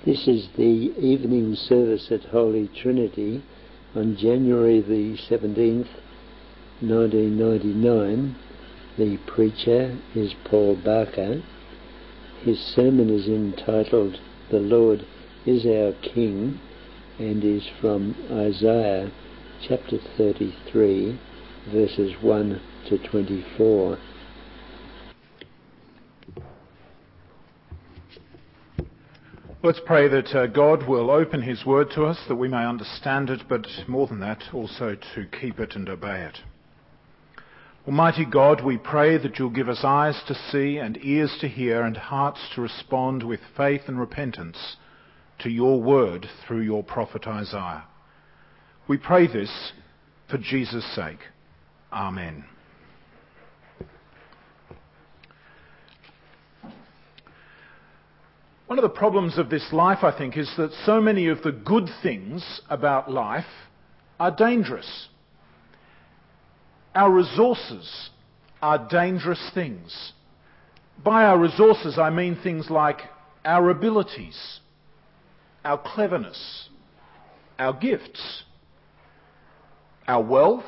This is the evening service at Holy Trinity on January the 17th, 1999. The preacher is Paul Barker. His sermon is entitled "The Lord is Our King" and is from Isaiah chapter 33, verses 1 to 24. Let's pray that God will open his word to us, that we may understand it, but more than that, also to keep it and obey it. Almighty God, we pray that you'll give us eyes to see and ears to hear and hearts to respond with faith and repentance to your word through your prophet Isaiah. We pray this for Jesus' sake. Amen. One of the problems of this life, I think, is that so many of the good things about life are dangerous. Our resources are dangerous things. By our resources, I mean things like our abilities, our cleverness, our gifts, our wealth,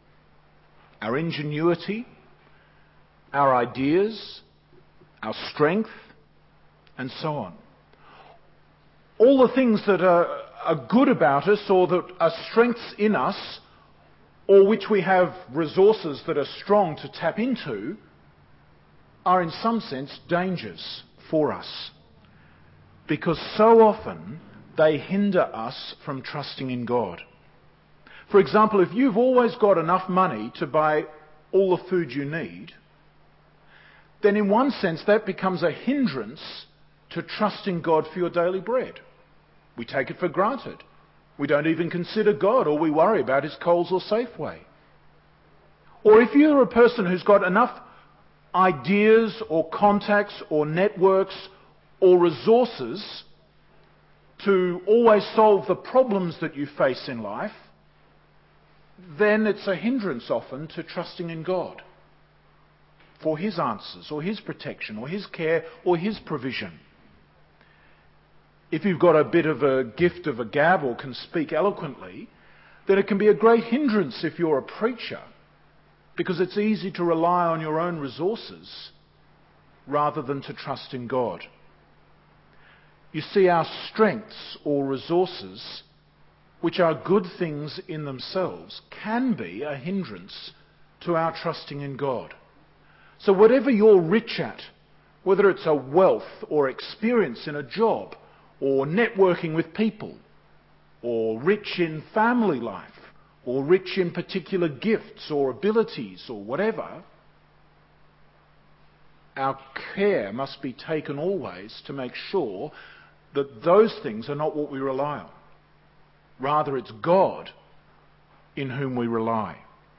our ingenuity, our ideas, our strength, and so on. All the things that are good about us, or that are strengths in us, or which we have resources that are strong to tap into, are in some sense dangers for us. Because so often they hinder us from trusting in God. For example, if you've always got enough money to buy all the food you need, then in one sense that becomes a hindrance to trusting God for your daily bread. We take it for granted. We don't even consider God, or we worry about his Coles or Safeway. Or if you're a person who's got enough ideas or contacts or networks or resources to always solve the problems that you face in life, then it's a hindrance often to trusting in God for his answers or his protection or his care or his provision. If you've got a bit of a gift of a gab or can speak eloquently, then it can be a great hindrance if you're a preacher, because it's easy to rely on your own resources rather than to trust in God. You see, our strengths or resources, which are good things in themselves, can be a hindrance to our trusting in God. So whatever you're rich at, whether it's a wealth or experience in a job, or networking with people, or rich in family life, or rich in particular gifts or abilities or whatever, our care must be taken always to make sure that those things are not what we rely on. Rather, it's God in whom we rely.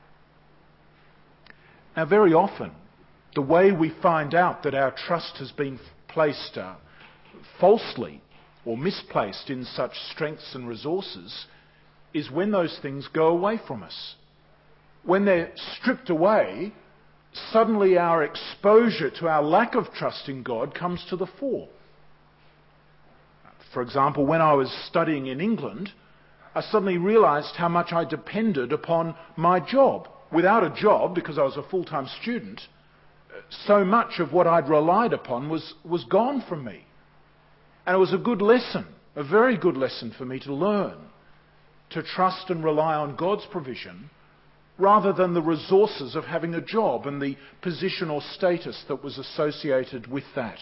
Now, very often, the way we find out that our trust has been placed falsely or misplaced in such strengths and resources is when those things go away from us. When they're stripped away, suddenly our exposure to our lack of trust in God comes to the fore. For example, when I was studying in England, I suddenly realised how much I depended upon my job. Without a job, because I was a full-time student, so much of what I'd relied upon was gone from me. And it was a good lesson, a very good lesson for me to learn, to trust and rely on God's provision rather than the resources of having a job and the position or status that was associated with that.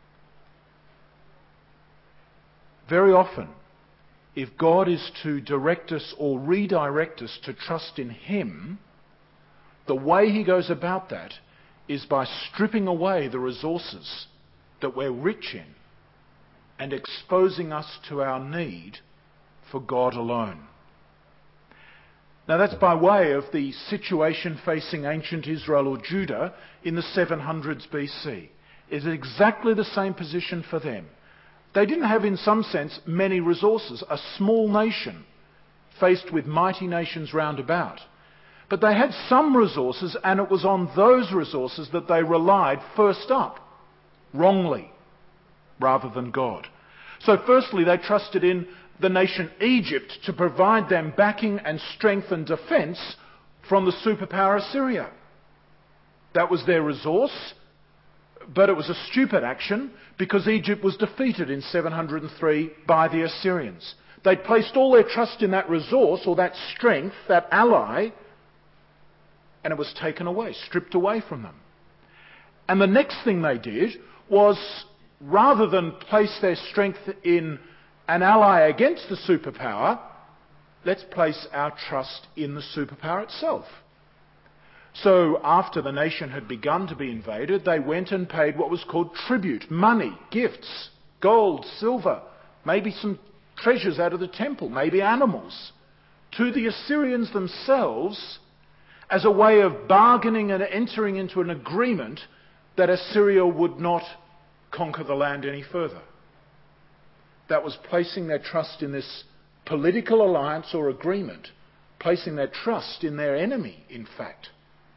Very often, if God is to direct us or redirect us to trust in him, the way he goes about that is by stripping away the resources that we're rich in and exposing us to our need for God alone. Now that's by way of the situation facing ancient Israel or Judah in the 700s BC. It's exactly the same position for them. They didn't have, in some sense, many resources, a small nation faced with mighty nations round about. But they had some resources, and it was on those resources that they relied first up, wrongly, rather than God. So firstly, they trusted in the nation Egypt to provide them backing and strength and defence from the superpower Assyria. That was their resource, but it was a stupid action because Egypt was defeated in 703 by the Assyrians. They'd placed all their trust in that resource or that strength, that ally, and it was taken away, stripped away from them. And the next thing they did was, rather than place their strength in an ally against the superpower, let's place our trust in the superpower itself. So after the nation had begun to be invaded, they went and paid what was called tribute, money, gifts, gold, silver, maybe some treasures out of the temple, maybe animals, to the Assyrians themselves as a way of bargaining and entering into an agreement that Assyria would not conquer the land any further. That was placing their trust in this political alliance or agreement, placing their trust in their enemy, in fact.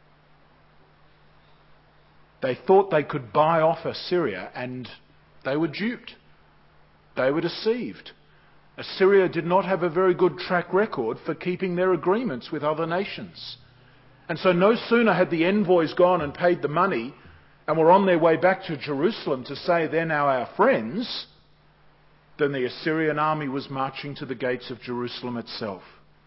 They thought they could buy off Assyria, and they were duped. They were deceived. Assyria did not have a very good track record for keeping their agreements with other nations. And so no sooner had the envoys gone and paid the money and were on their way back to Jerusalem to say they're now our friends, than the Assyrian army was marching to the gates of Jerusalem itself.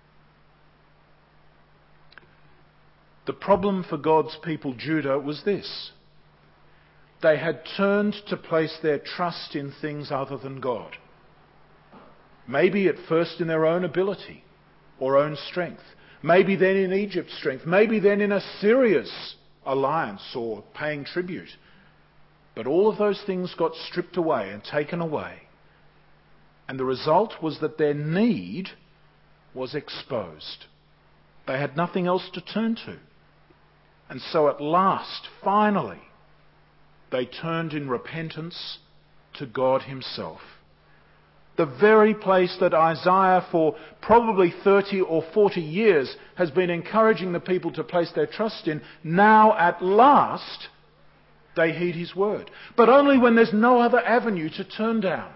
The problem for God's people, Judah, was this. They had turned to place their trust in things other than God. Maybe at first in their own ability or own strength. Maybe then in Egypt's strength. Maybe then in Assyria's alliance or paying tribute. But all of those things got stripped away and taken away. And the result was that their need was exposed. They had nothing else to turn to. And so at last, finally, they turned in repentance to God Himself. The very place that Isaiah for probably 30 or 40 years has been encouraging the people to place their trust in, now at last they heed his word. But only when there's no other avenue to turn down.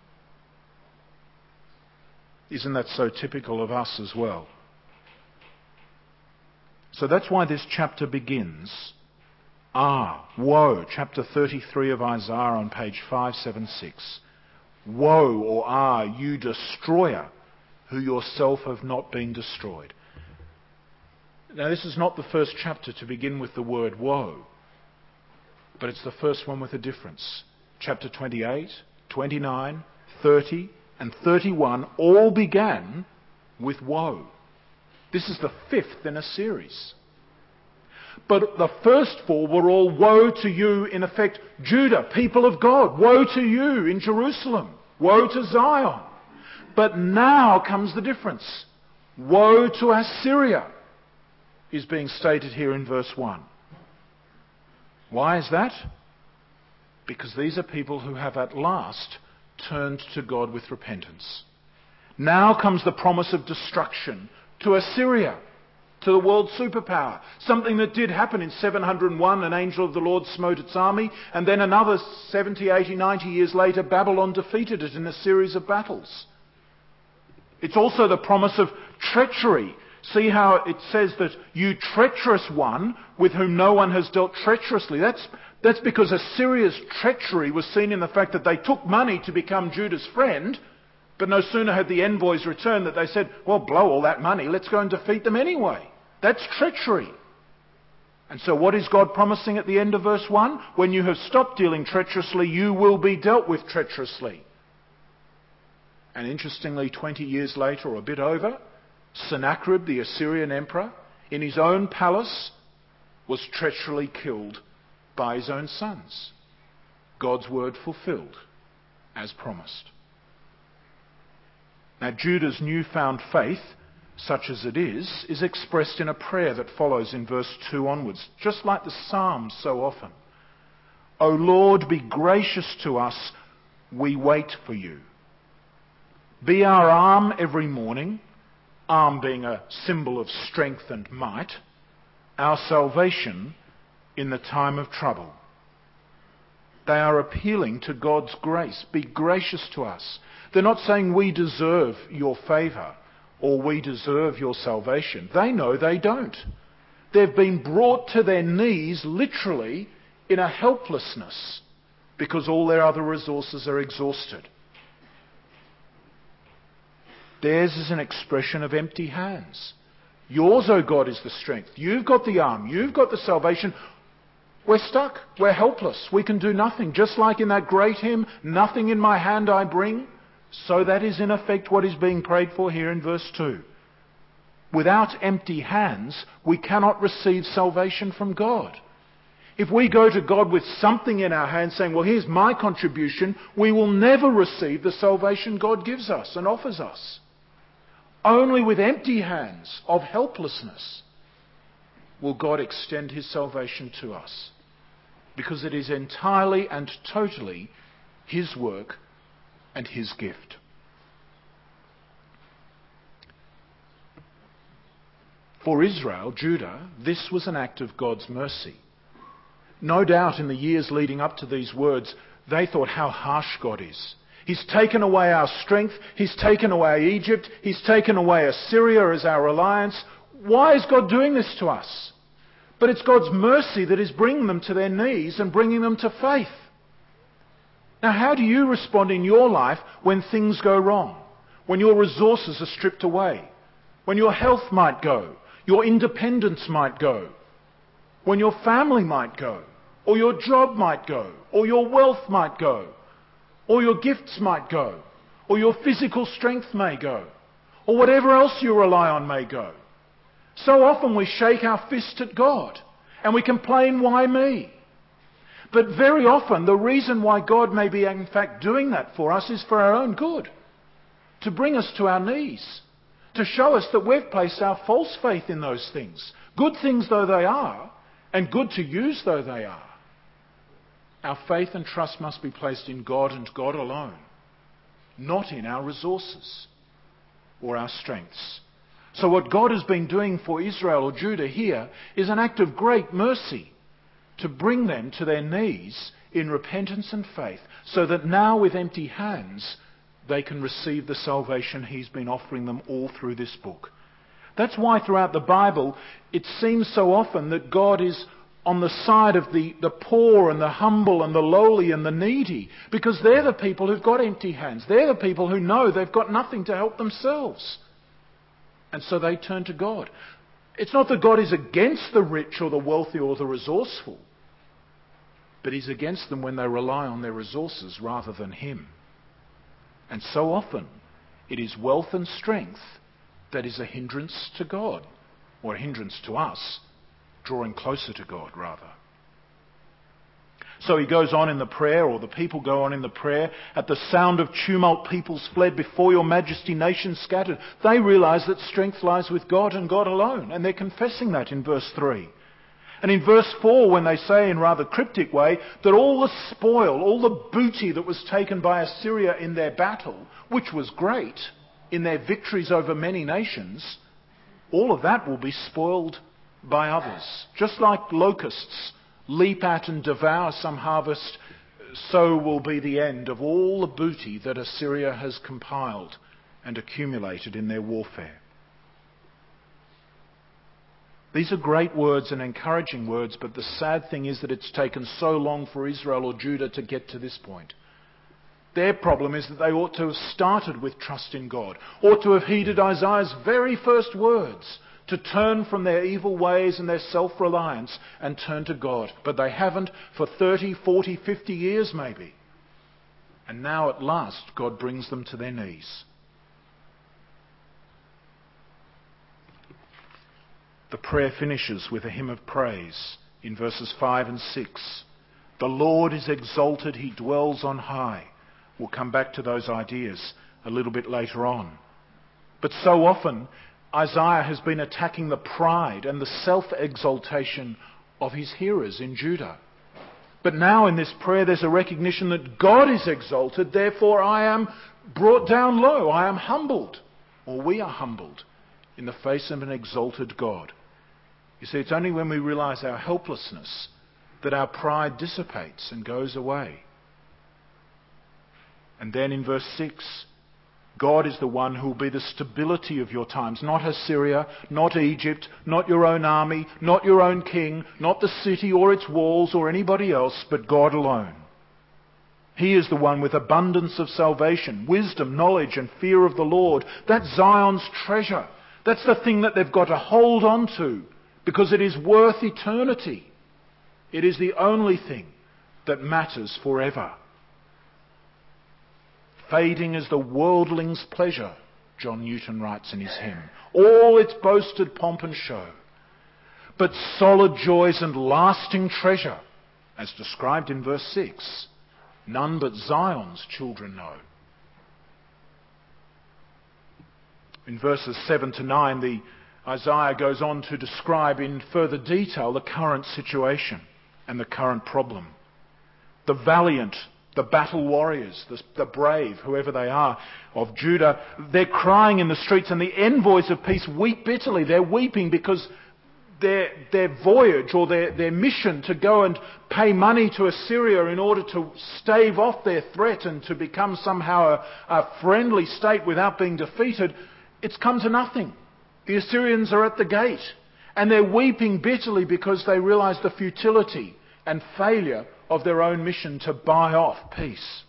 Isn't that so typical of us as well? So that's why this chapter begins. Woe, chapter 33 of Isaiah on page 576. Woe, or you destroyer, who yourself have not been destroyed. Now this is not the first chapter to begin with the word woe, but it's the first one with a difference. Chapter 28, 29, 30 and 31 all began with woe. This is the fifth in a series. But the first four were all woe to you, in effect, Judah, people of God. Woe to you in Jerusalem. Woe to Zion. But now comes the difference. Woe to Assyria is being stated here in verse 1. Why is that? Because these are people who have at last turned to God with repentance. Now comes the promise of destruction to Assyria, to the world superpower. Something that did happen in 701, an angel of the Lord smote its army, and then another 70, 80, 90 years later, Babylon defeated it in a series of battles. It's also the promise of treachery. See how it says that you treacherous one with whom no one has dealt treacherously. That's because Assyria's treachery was seen in the fact that they took money to become Judah's friend, but no sooner had the envoys returned that they said, well, blow all that money, let's go and defeat them anyway. That's treachery. And so what is God promising at the end of verse 1? When you have stopped dealing treacherously, you will be dealt with treacherously. And interestingly, 20 years later, or a bit over, Sennacherib, the Assyrian emperor, in his own palace, was treacherously killed by his own sons. God's word fulfilled, as promised. Now, Judah's newfound faith, such as it is expressed in a prayer that follows in verse 2 onwards, just like the Psalms so often. O Lord, be gracious to us, we wait for you. Be our arm every morning, arm being a symbol of strength and might, our salvation in the time of trouble. They are appealing to God's grace. Be gracious to us. They're not saying we deserve your favour or we deserve your salvation. They know they don't. They've been brought to their knees literally in a helplessness because all their other resources are exhausted. Theirs is an expression of empty hands. Yours, O God, is the strength. You've got the arm. You've got the salvation. We're stuck. We're helpless. We can do nothing. Just like in that great hymn, nothing in my hand I bring. So that is in effect what is being prayed for here in verse 2. Without empty hands, we cannot receive salvation from God. If we go to God with something in our hands saying, well, here's my contribution, we will never receive the salvation God gives us and offers us. Only with empty hands of helplessness will God extend his salvation to us, because it is entirely and totally his work and his gift. For Israel, Judah, this was an act of God's mercy. No doubt in the years leading up to these words, they thought how harsh God is. He's taken away our strength. He's taken away Egypt. He's taken away Assyria as our alliance. Why is God doing this to us? But it's God's mercy that is bringing them to their knees and bringing them to faith. Now, how do you respond in your life when things go wrong? When your resources are stripped away? When your health might go? Your independence might go? When your family might go? Or your job might go? Or your wealth might go? Or your gifts might go? Or your physical strength may go? Or whatever else you rely on may go? So often we shake our fist at God and we complain, why me? But very often the reason why God may be in fact doing that for us is for our own good. To bring us to our knees. To show us that we've placed our false faith in those things. Good things though they are, and good to use though they are. Our faith and trust must be placed in God and God alone. Not in our resources or our strengths. So what God has been doing for Israel or Judah here is an act of great mercy to bring them to their knees in repentance and faith, so that now with empty hands they can receive the salvation he's been offering them all through this book. That's why throughout the Bible it seems so often that God is on the side of the poor and the humble and the lowly and the needy, because they're the people who've got empty hands. They're the people who know they've got nothing to help themselves. And so they turn to God. It's not that God is against the rich or the wealthy or the resourceful, but he's against them when they rely on their resources rather than him. And so often it is wealth and strength that is a hindrance to God, or a hindrance to us, drawing closer to God rather. So he goes on in the prayer, or the people go on in the prayer. At the sound of tumult, peoples fled. Before your majesty, nations scattered. They realise that strength lies with God and God alone. And they're confessing that in verse 3. And in verse 4, when they say in rather cryptic way that all the spoil, all the booty that was taken by Assyria in their battle, which was great, in their victories over many nations, all of that will be spoiled by others. Just like locusts leap at and devour some harvest, so will be the end of all the booty that Assyria has compiled and accumulated in their warfare. These are great words and encouraging words, but the sad thing is that it's taken so long for Israel or Judah to get to this point. Their problem is that they ought to have started with trust in God, ought to have heeded Isaiah's very first words, to turn from their evil ways and their self-reliance and turn to God. But they haven't for 30, 40, 50 years maybe. And now at last God brings them to their knees. The prayer finishes with a hymn of praise in verses 5 and 6. The Lord is exalted, he dwells on high. We'll come back to those ideas a little bit later on. But so often Isaiah has been attacking the pride and the self-exaltation of his hearers in Judah. But now in this prayer there's a recognition that God is exalted, therefore I am brought down low, I am humbled, or we are humbled in the face of an exalted God. You see, it's only when we realise our helplessness that our pride dissipates and goes away. And then in verse 6, God is the one who will be the stability of your times. Not Assyria, not Egypt, not your own army, not your own king, not the city or its walls or anybody else, but God alone. He is the one with abundance of salvation, wisdom, knowledge and fear of the Lord. That's Zion's treasure. That's the thing that they've got to hold on to because it is worth eternity. It is the only thing that matters forever. Fading as the worldling's pleasure, John Newton writes in his hymn. All its boasted pomp and show. But solid joys and lasting treasure, as described in verse 6, none but Zion's children know. In verses 7 to 9, Isaiah goes on to describe in further detail the current situation and the current problem. The valiant, the battle warriors, the brave, whoever they are, of Judah, they're crying in the streets, and the envoys of peace weep bitterly. They're weeping because their voyage or their mission to go and pay money to Assyria in order to stave off their threat and to become somehow a friendly state without being defeated, it's come to nothing. The Assyrians are at the gate, and they're weeping bitterly because they realise the futility and failure of their own mission to buy off peace.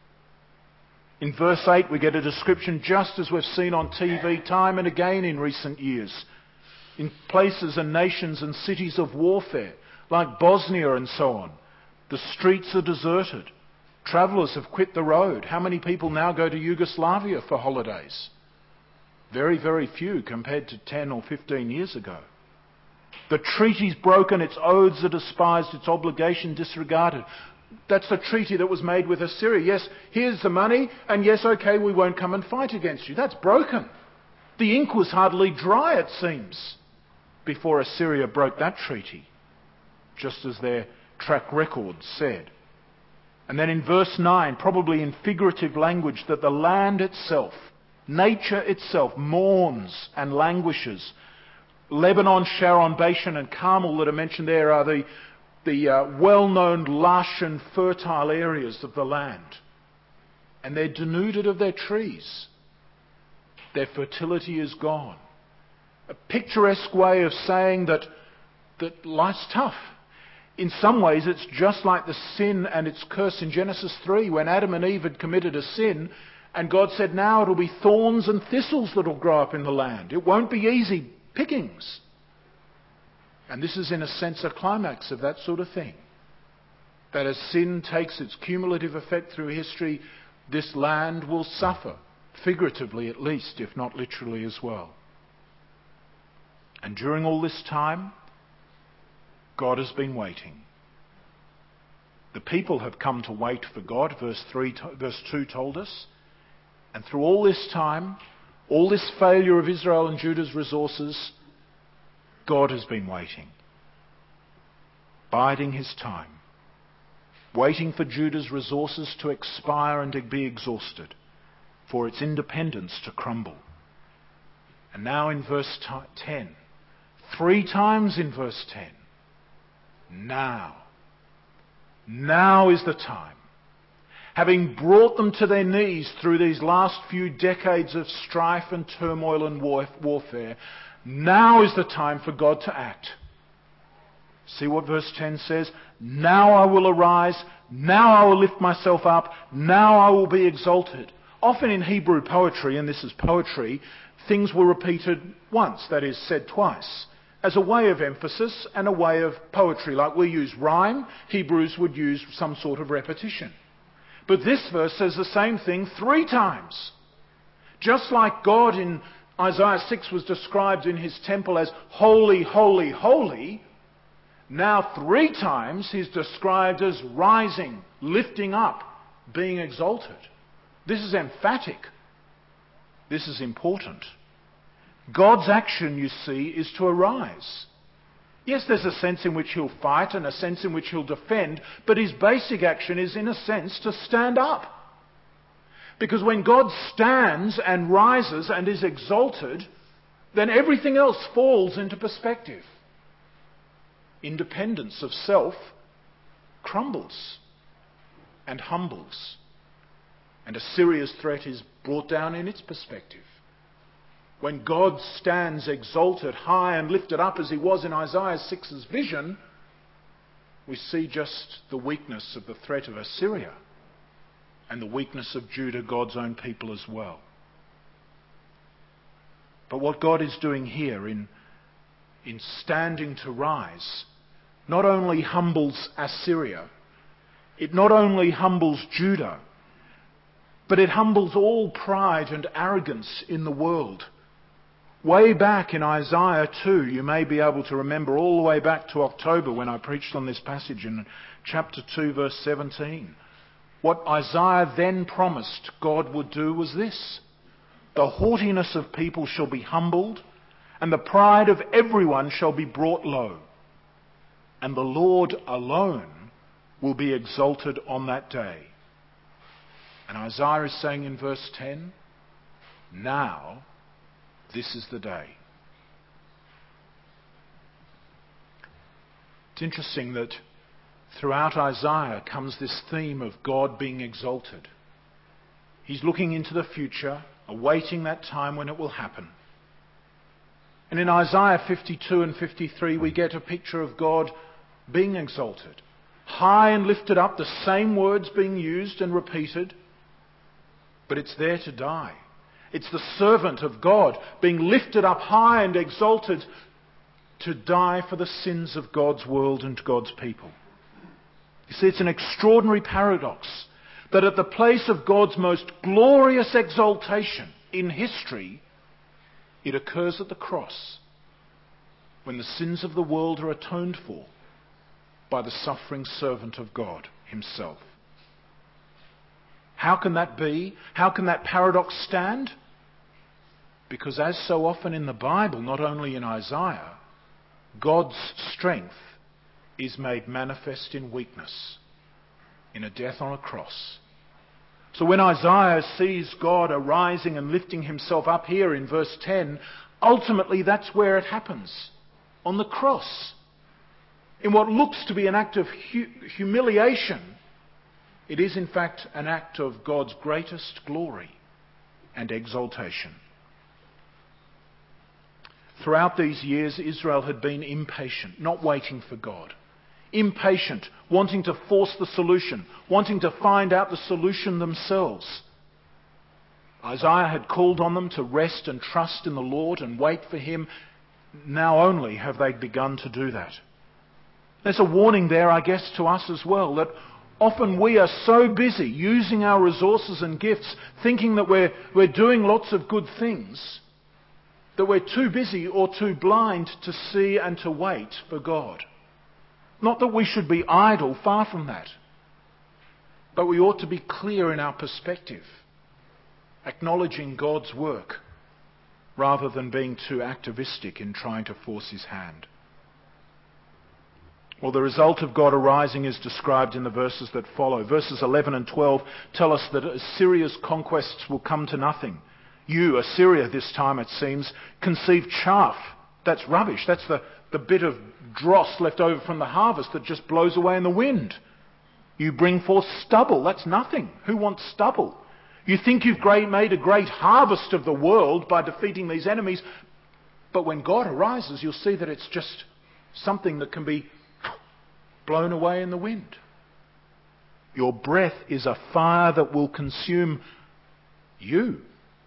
In verse 8 we get a description just as we've seen on TV time and again in recent years, in places and nations and cities of warfare like Bosnia and so on. The streets are deserted. Travellers have quit the road. How many people now go to Yugoslavia for holidays? Very, very few compared to 10 or 15 years ago. The treaty's broken, its oaths are despised, its obligation disregarded. That's the treaty that was made with Assyria. Yes, here's the money, and yes, okay, we won't come and fight against you. That's broken. The ink was hardly dry, it seems, before Assyria broke that treaty, just as their track record said. And then in verse 9, probably in figurative language, that the land itself, nature itself, mourns and languishes. Lebanon, Sharon, Bashan and Carmel that are mentioned there are the well-known lush and fertile areas of the land. And they're denuded of their trees. Their fertility is gone. A picturesque way of saying that life's tough. In some ways it's just like the sin and its curse in Genesis 3 when Adam and Eve had committed a sin and God said, now it'll be thorns and thistles that'll grow up in the land. It won't be easy pickings. And this is in a sense a climax of that sort of thing. That as sin takes its cumulative effect through history, this land will suffer, figuratively at least, if not literally as well. And during all this time, God has been waiting. The people have come to wait for God, verse 2 told us. And through all this time, all this failure of Israel and Judah's resources, God has been waiting, biding his time, waiting for Judah's resources to expire and to be exhausted, for its independence to crumble. And now in verse 10, 3 times in verse 10, now is the time. Having brought them to their knees through these last few decades of strife and turmoil and warfare, now is the time for God to act. See what verse 10 says? Now I will arise, now I will lift myself up, now I will be exalted. Often in Hebrew poetry, and this is poetry, things were repeated once, that is, said twice, as a way of emphasis and a way of poetry. Like we use rhyme, Hebrews would use some sort of repetition. But this verse says the same thing 3 times. Just like God in Isaiah 6 was described in his temple as holy, holy, holy, now 3 times he's described as rising, lifting up, being exalted. This is emphatic. This is important. God's action, you see, is to arise. Yes, there's a sense in which he'll fight and a sense in which he'll defend, but his basic action is, in a sense, to stand up. Because when God stands and rises and is exalted, then everything else falls into perspective. Independence of self crumbles and humbles, and Assyria's threat is brought down in its perspective. When God stands exalted, high and lifted up as he was in Isaiah 6's vision, we see just the weakness of the threat of Assyria and the weakness of Judah, God's own people as well. But what God is doing here in standing to rise not only humbles Assyria, it not only humbles Judah, but it humbles all pride and arrogance in the world. Way back in Isaiah 2, you may be able to remember all the way back to October when I preached on this passage in chapter 2, verse 17. What Isaiah then promised God would do was this: the haughtiness of people shall be humbled, and the pride of everyone shall be brought low. And the Lord alone will be exalted on that day. And Isaiah is saying in verse 10, now this is the day. It's interesting that throughout Isaiah comes this theme of God being exalted. He's looking into the future, awaiting that time when it will happen. And in Isaiah 52 and 53 we get a picture of God being exalted. High and lifted up, the same words being used and repeated, but it's there to die. It's the servant of God being lifted up high and exalted to die for the sins of God's world and God's people. You see, it's an extraordinary paradox that at the place of God's most glorious exaltation in history, it occurs at the cross, when the sins of the world are atoned for by the suffering servant of God himself. How can that be? How can that paradox stand? Because as so often in the Bible, not only in Isaiah, God's strength is made manifest in weakness, in a death on a cross. So when Isaiah sees God arising and lifting himself up here in verse 10, ultimately that's where it happens, on the cross. In what looks to be an act of humiliation, it is in fact an act of God's greatest glory and exaltation. Throughout these years, Israel had been impatient, not waiting for God. Impatient, wanting to force the solution, wanting to find out the solution themselves. Isaiah had called on them to rest and trust in the Lord and wait for him. Now only have they begun to do that. There's a warning there, I guess, to us as well, that often we are so busy using our resources and gifts, thinking that we're doing lots of good things, that we're too busy or too blind to see and to wait for God. Not that we should be idle, far from that. But we ought to be clear in our perspective, acknowledging God's work, rather than being too activistic in trying to force his hand. Well, the result of God arising is described in the verses that follow. Verses 11 and 12 tell us that Assyria's conquests will come to nothing. You, Assyria, this time it seems, conceive chaff. That's rubbish. That's the bit of dross left over from the harvest that just blows away in the wind. You bring forth stubble. That's nothing. Who wants stubble? You think you've made a great harvest of the world by defeating these enemies, but when God arises, you'll see that it's just something that can be blown away in the wind. Your breath is a fire that will consume you.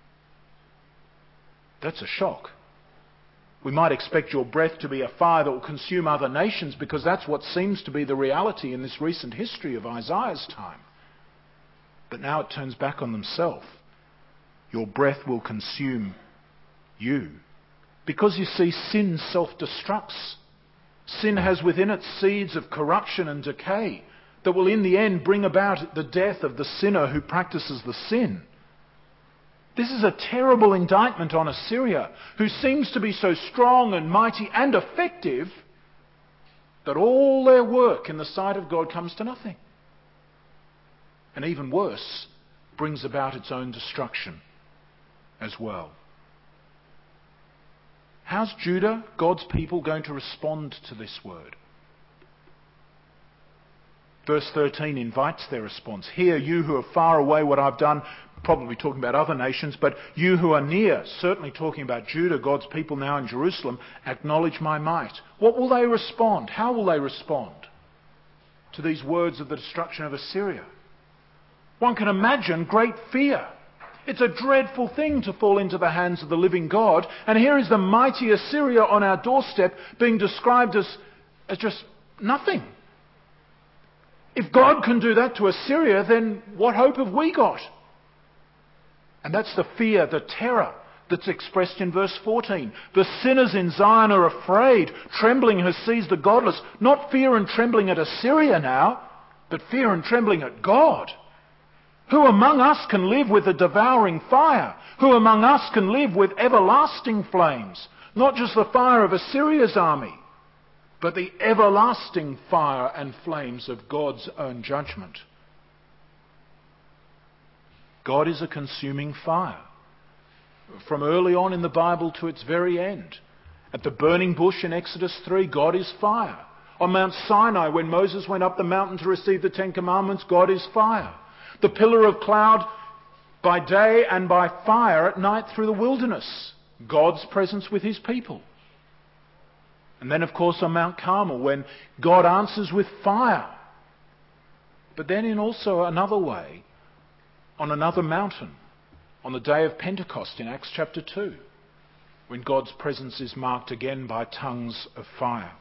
That's a shock. We might expect your breath to be a fire that will consume other nations, because that's what seems to be the reality in this recent history of Isaiah's time. But now it turns back on themselves. Your breath will consume you. Because you see, sin self-destructs. Sin has within it seeds of corruption and decay that will in the end bring about the death of the sinner who practices the sin. This is a terrible indictment on Assyria, who seems to be so strong and mighty and effective that all their work in the sight of God comes to nothing. And even worse, brings about its own destruction as well. How's Judah, God's people, going to respond to this word? Verse 13 invites their response. Hear, you who are far away, what I've done, probably talking about other nations, but you who are near, certainly talking about Judah, God's people now in Jerusalem, acknowledge my might. What will they respond? How will they respond to these words of the destruction of Assyria? One can imagine great fear. It's a dreadful thing to fall into the hands of the living God, and here is the mighty Assyria on our doorstep being described as just nothing. If God can do that to Assyria, then what hope have we got? And that's the fear, the terror that's expressed in verse 14. The sinners in Zion are afraid. Trembling has seized the godless. Not fear and trembling at Assyria now, but fear and trembling at God. Who among us can live with a devouring fire? Who among us can live with everlasting flames? Not just the fire of Assyria's army, but the everlasting fire and flames of God's own judgment. God is a consuming fire. From early on in the Bible to its very end. At the burning bush in Exodus 3, God is fire. On Mount Sinai, when Moses went up the mountain to receive the Ten Commandments, God is fire. The pillar of cloud by day and by fire at night through the wilderness. God's presence with his people. And then, of course, on Mount Carmel, when God answers with fire. But then in also another way, on another mountain, on the day of Pentecost in Acts chapter 2, when God's presence is marked again by tongues of fire.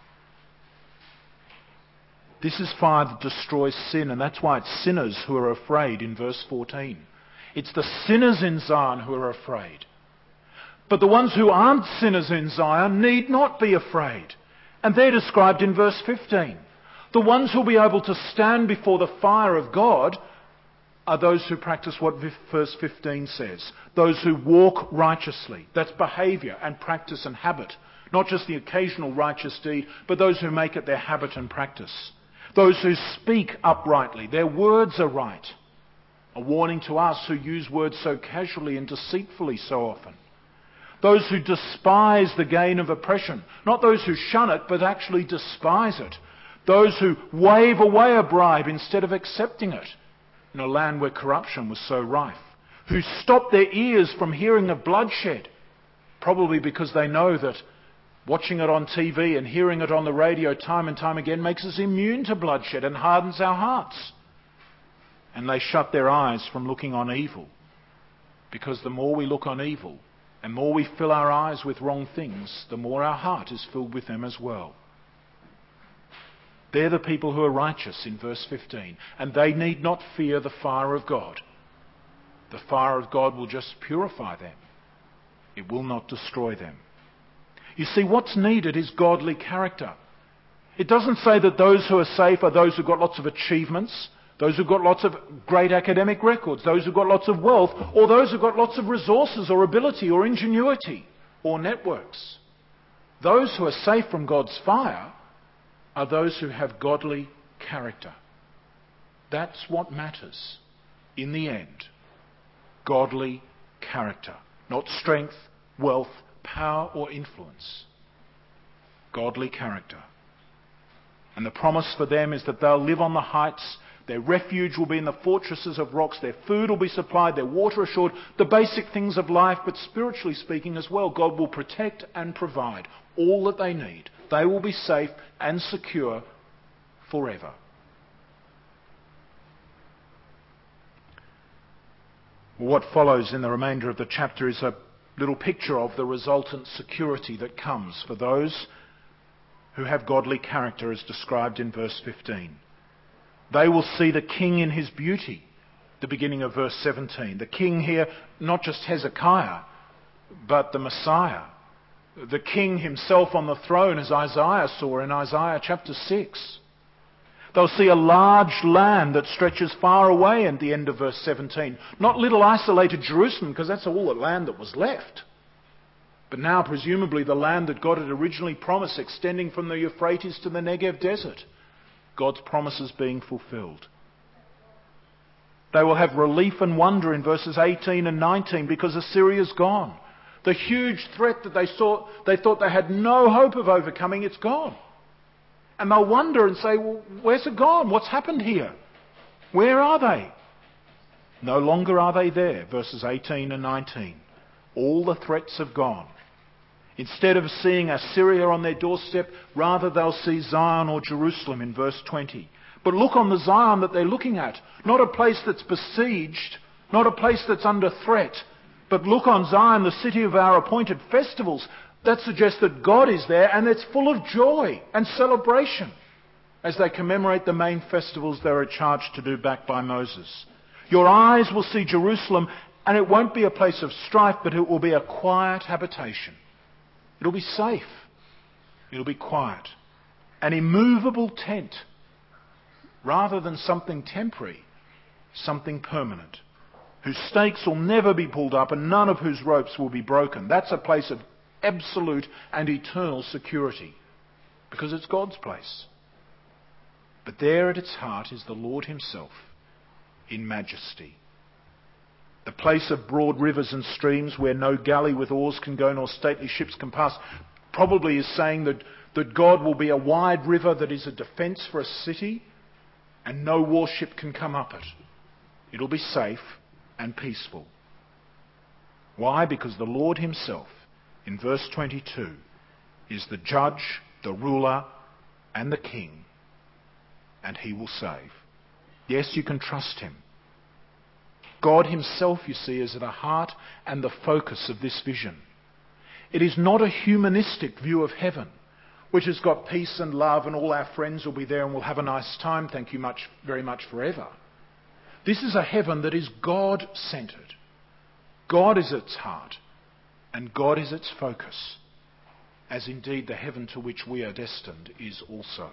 This is fire that destroys sin, and that's why it's sinners who are afraid in verse 14. It's the sinners in Zion who are afraid. But the ones who aren't sinners in Zion need not be afraid. And they're described in verse 15. The ones who'll be able to stand before the fire of God are those who practice what verse 15 says. Those who walk righteously. That's behaviour and practice and habit. Not just the occasional righteous deed, but those who make it their habit and practice. Those who speak uprightly. Their words are right. A warning to us who use words so casually and deceitfully so often. Those who despise the gain of oppression. Not those who shun it, but actually despise it. Those who wave away a bribe instead of accepting it in a land where corruption was so rife. Who stop their ears from hearing of bloodshed, probably because they know that watching it on TV and hearing it on the radio time and time again makes us immune to bloodshed and hardens our hearts. And they shut their eyes from looking on evil, because the more we look on evil, and more we fill our eyes with wrong things, the more our heart is filled with them as well. They're the people who are righteous in verse 15, and they need not fear the fire of God. The fire of God will just purify them. It will not destroy them. You see, what's needed is godly character. It doesn't say that those who are safe are those who've got lots of achievements, those who've got lots of great academic records, those who've got lots of wealth, or those who've got lots of resources or ability or ingenuity or networks. Those who are safe from God's fire are those who have godly character. That's what matters in the end. Godly character. Not strength, wealth, power or influence. Godly character. And the promise for them is that they'll live on the heights. Their refuge will be in the fortresses of rocks. Their food will be supplied. Their water assured. The basic things of life, but spiritually speaking as well. God will protect and provide all that they need. They will be safe and secure forever. What follows in the remainder of the chapter is a little picture of the resultant security that comes for those who have godly character as described in verse 15. They will see the king in his beauty, the beginning of verse 17. The king here, not just Hezekiah, but the Messiah. The king himself on the throne, as Isaiah saw in Isaiah chapter 6. They'll see a large land that stretches far away at the end of verse 17. Not little isolated Jerusalem, because that's all the land that was left. But now presumably the land that God had originally promised, extending from the Euphrates to the Negev desert. God's promises being fulfilled. They will have relief and wonder in verses 18 and 19 because Assyria's gone. The huge threat that they thought they had no hope of overcoming, it's gone. And they'll wonder and say, well, where's it gone? What's happened here? Where are they? No longer are they there, verses 18 and 19. All the threats have gone. Instead of seeing Assyria on their doorstep, rather they'll see Zion or Jerusalem in verse 20. But look on the Zion that they're looking at. Not a place that's besieged, not a place that's under threat, but look on Zion, the city of our appointed festivals. That suggests that God is there, and it's full of joy and celebration as they commemorate the main festivals they were charged to do back by Moses. Your eyes will see Jerusalem, and it won't be a place of strife, but it will be a quiet habitation. It'll be safe. It'll be quiet. An immovable tent, rather than something temporary, something permanent, whose stakes will never be pulled up and none of whose ropes will be broken. That's a place of absolute and eternal security, because it's God's place. But there at its heart is the Lord himself in majesty. The place of broad rivers and streams where no galley with oars can go nor stately ships can pass probably is saying that God will be a wide river that is a defence for a city and no warship can come up it. It'll be safe and peaceful. Why? Because the Lord himself, in verse 22, is the judge, the ruler and the king, and he will save. Yes, you can trust him. God himself, you see, is at the heart and the focus of this vision. It is not a humanistic view of heaven, which has got peace and love and all our friends will be there and we'll have a nice time, thank you very much forever. This is a heaven that is God-centred. God is its heart and God is its focus, as indeed the heaven to which we are destined is also.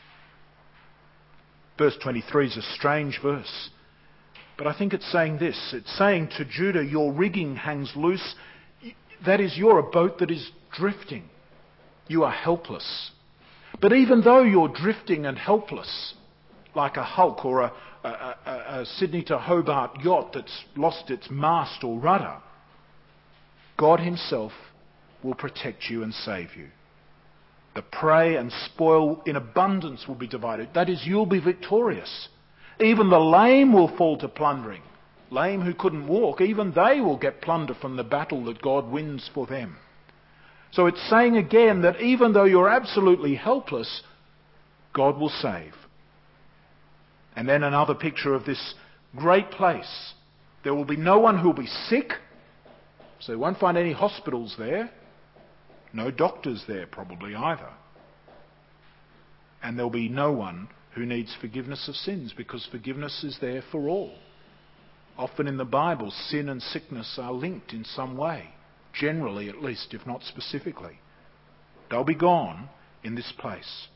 Verse 23 is a strange verse. But I think it's saying this. It's saying to Judah, your rigging hangs loose. That is, you're a boat that is drifting. You are helpless. But even though you're drifting and helpless, like a hulk or a Sydney to Hobart yacht that's lost its mast or rudder, God himself will protect you and save you. The prey and spoil in abundance will be divided. That is, you'll be victorious. Even the lame will fall to plundering. Lame who couldn't walk, even they will get plunder from the battle that God wins for them. So it's saying again that even though you're absolutely helpless, God will save. And then another picture of this great place. There will be no one who will be sick, so you won't find any hospitals there. No doctors there probably either. And there'll be no one who needs forgiveness of sins, because forgiveness is there for all. Often in the Bible, sin and sickness are linked in some way, generally at least, if not specifically. They'll be gone in this place.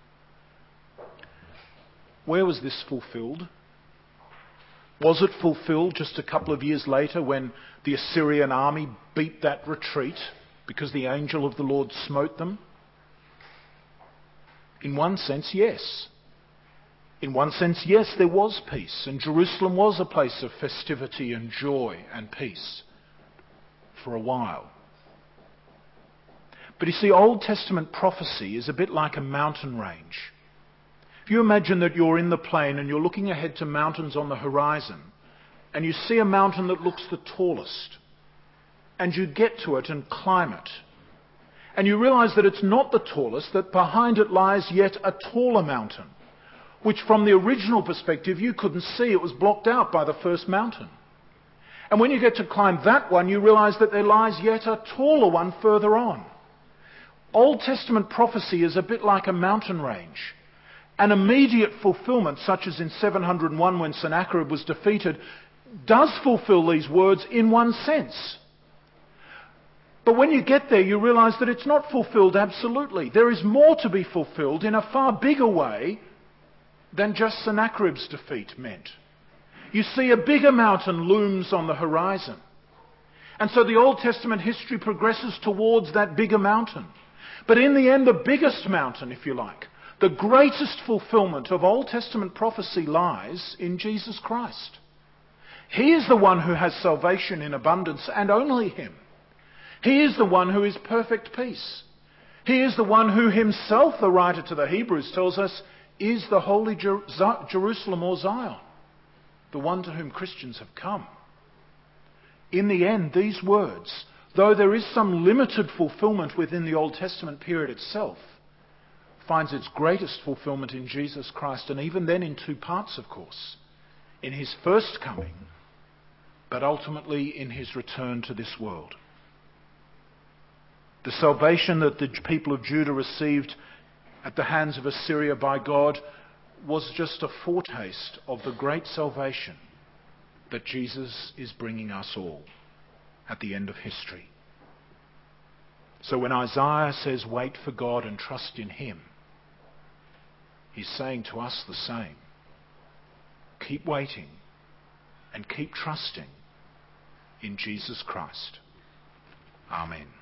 Where was this fulfilled? Was it fulfilled just a couple of years later when the Assyrian army beat that retreat because the angel of the Lord smote them? In one sense, yes. In one sense, yes, there was peace, and Jerusalem was a place of festivity and joy and peace for a while. But you see, Old Testament prophecy is a bit like a mountain range. If you imagine that you're in the plain and you're looking ahead to mountains on the horizon, and you see a mountain that looks the tallest, and you get to it and climb it, and you realise that it's not the tallest, that behind it lies yet a taller mountain, which from the original perspective you couldn't see. It was blocked out by the first mountain. And when you get to climb that one, you realise that there lies yet a taller one further on. Old Testament prophecy is a bit like a mountain range. An immediate fulfilment, such as in 701 when Sennacherib was defeated, does fulfil these words in one sense. But when you get there, you realise that it's not fulfilled absolutely. There is more to be fulfilled in a far bigger way than just Sennacherib's defeat meant. You see, a bigger mountain looms on the horizon. And so the Old Testament history progresses towards that bigger mountain. But in the end, the biggest mountain, if you like, the greatest fulfilment of Old Testament prophecy lies in Jesus Christ. He is the one who has salvation in abundance, and only him. He is the one who is perfect peace. He is the one who himself, the writer to the Hebrews tells us, is the holy Jerusalem or Zion, the one to whom Christians have come. In the end, these words, though there is some limited fulfillment within the Old Testament period itself, finds its greatest fulfillment in Jesus Christ, and even then in two parts, of course. In his first coming, but ultimately in his return to this world. The salvation that the people of Judah received at the hands of Assyria by God was just a foretaste of the great salvation that Jesus is bringing us all at the end of history. So when Isaiah says, wait for God and trust in him, he's saying to us the same. Keep waiting and keep trusting in Jesus Christ. Amen.